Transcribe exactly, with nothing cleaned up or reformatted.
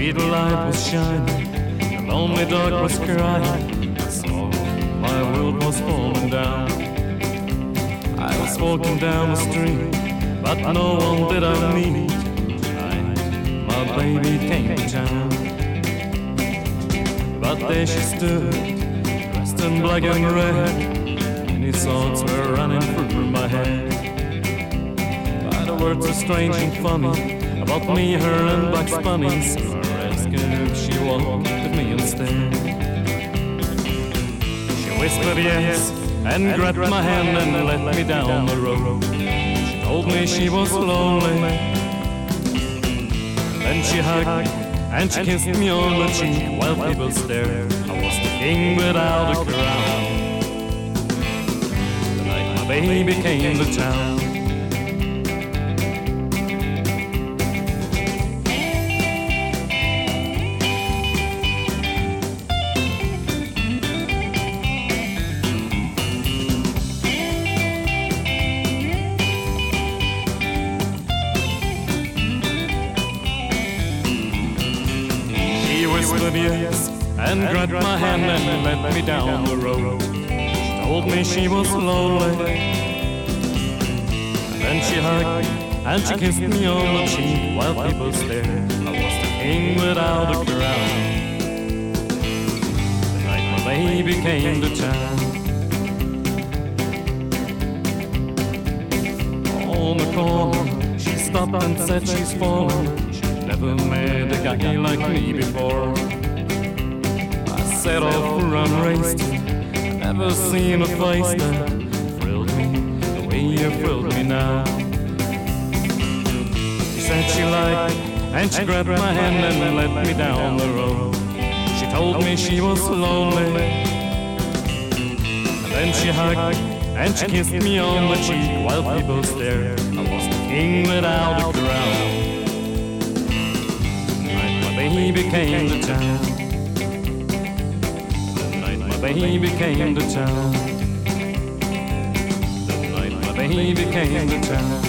street light was shining, the lonely dog was crying. I saw my world was falling down. I was walking down the street, but no one did I meet. Tonight, my baby came to town. But there she stood, dressed in black and red. Many thoughts were running through my head. But the words are strange and funny about me, her and Bugs Bunny. So I asked her if she walked with me instead. She whispered yes and grabbed my hand and led me down the road. She told me she was lonely. Then she hugged me and she kissed me on the cheek while people stared. I was the king without a crown. The night my baby came to town. Whispered yes and grabbed my hand and led me down the road. She told me she was lonely. And then she hugged me and she kissed me on the cheek while people stared. I was the king without a crown. The night my baby came to town. On the corner she stopped and said she's fallen. Never met a guy like me before. I set off for run raced. Never seen a face that thrilled me the way you thrilled me now. She said she liked me and she grabbed my hand and led me down the road. She told me she was lonely. And then she hugged me and she kissed me on the cheek while people stared. I was the king without a crown. Baby came to town. The night my baby came to town. The night my baby came to town.